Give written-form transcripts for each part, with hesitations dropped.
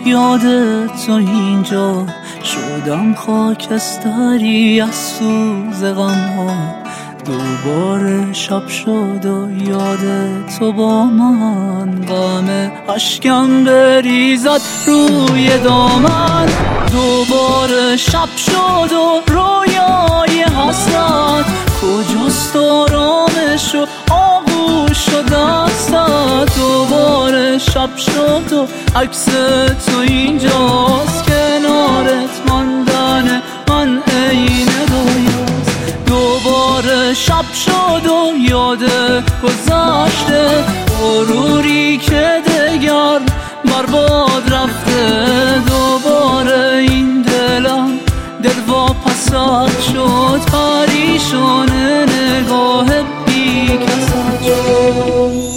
یاد تو اینجا شدم خاکستری از سوز غم‌ها. دوباره شب شد و یاد تو با من، غم اشکم بریزد روی دامن. دوباره شب شد و رویای حسرت، کجاست آرامش و آغوش و دستت. دوباره شب شد و عکس تو اینجاست، کنارت ماندن من عین رویاست. دوباره شب شد و یاد گذشته، غروری که دگر برباد رفته. دوباره این دلم دل واپسد شد، پریشان نگاه بی کست شد.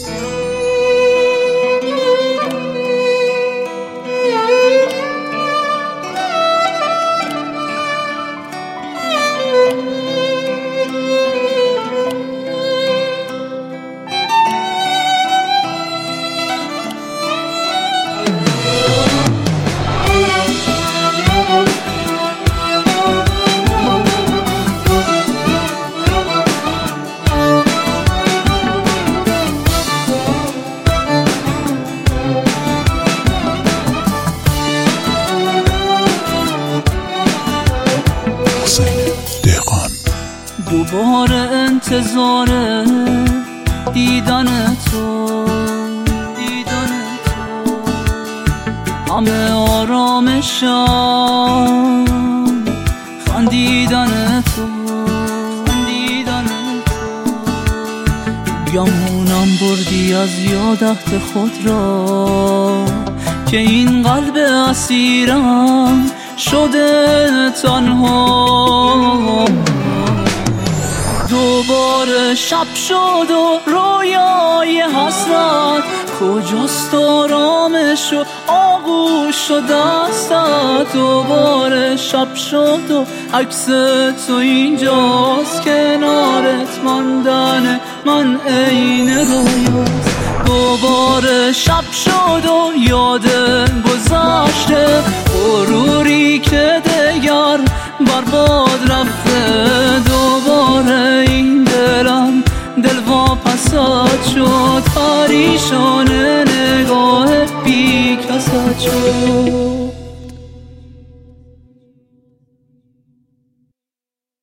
دوباره انتظار دیدن تو، همه آرامشم خندیدن تو. گمونم بردی از یاد عهد خود را، که این قلب اسیرم شده تنها. دوباره شب شد و رویای حسرت، کجاست آرامش و آغوش و دستت. دوباره شب شد و عکس تو اینجاست، کنارت ماندن من عین رویاست. دوباره شب شد و یاد گذشته، غروری که دگر برباد رفته. دوباره این دلم دل واپسد شد، پریشان نگاه بی کست شد.